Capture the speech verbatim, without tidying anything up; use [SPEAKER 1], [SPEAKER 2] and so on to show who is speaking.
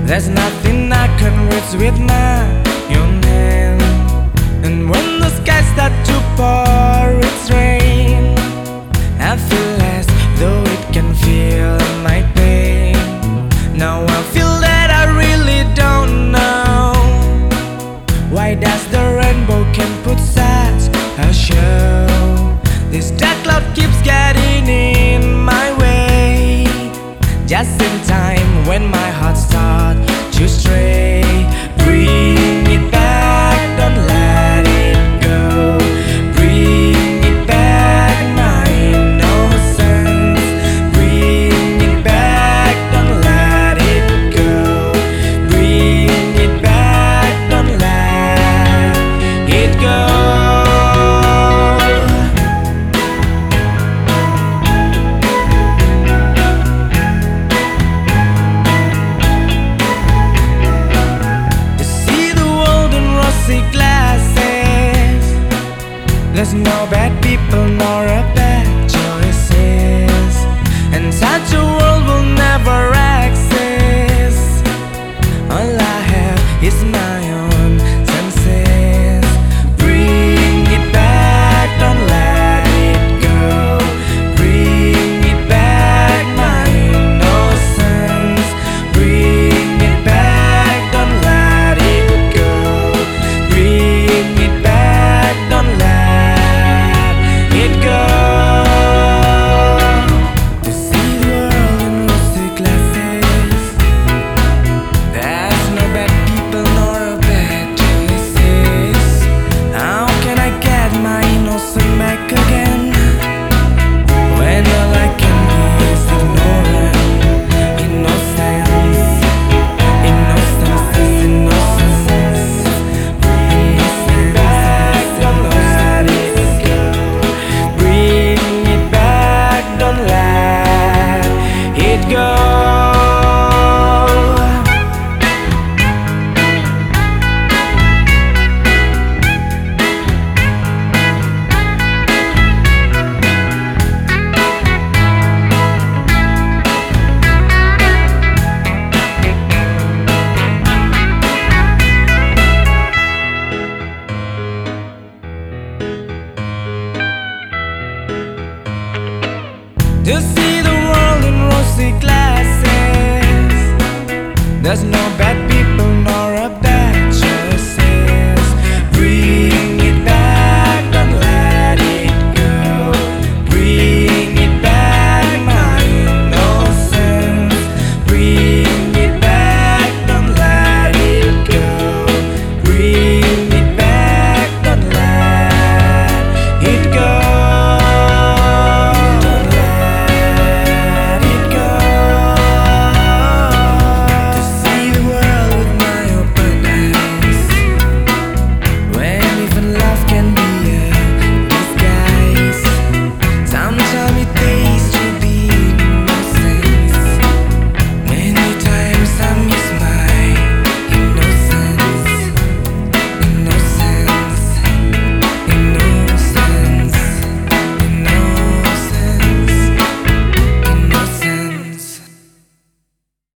[SPEAKER 1] There's nothing I can reach with my own hand. And when the sky starts to pour its rain, I feel as though it can feel my pain. Now I feel that I really don't know, why does the rainbow can put such a show? This dark cloud keeps getting in my way, just in time when my heart starts to stray. Bring it back, don't let it go. Bring it back, my innocence. Bring it back, don't let it go. Bring it back, don't let it go. There's no bad people nor a bad choices, and such a world will never exist. All I have is my own senses. Bring it back, don't let it go. Bring it back, my innocence. Bring it back, don't let it go. Bring it back, don't let it go. To see the world in rosy glasses, there's no bad people nor bad choices. How can I get my innocence back again, when all I can do is ignorance? Innocence, innocence, innocence, innocence, don't let it go. Bring it back, don't let it go. To see the world in rosy glasses, there's no bad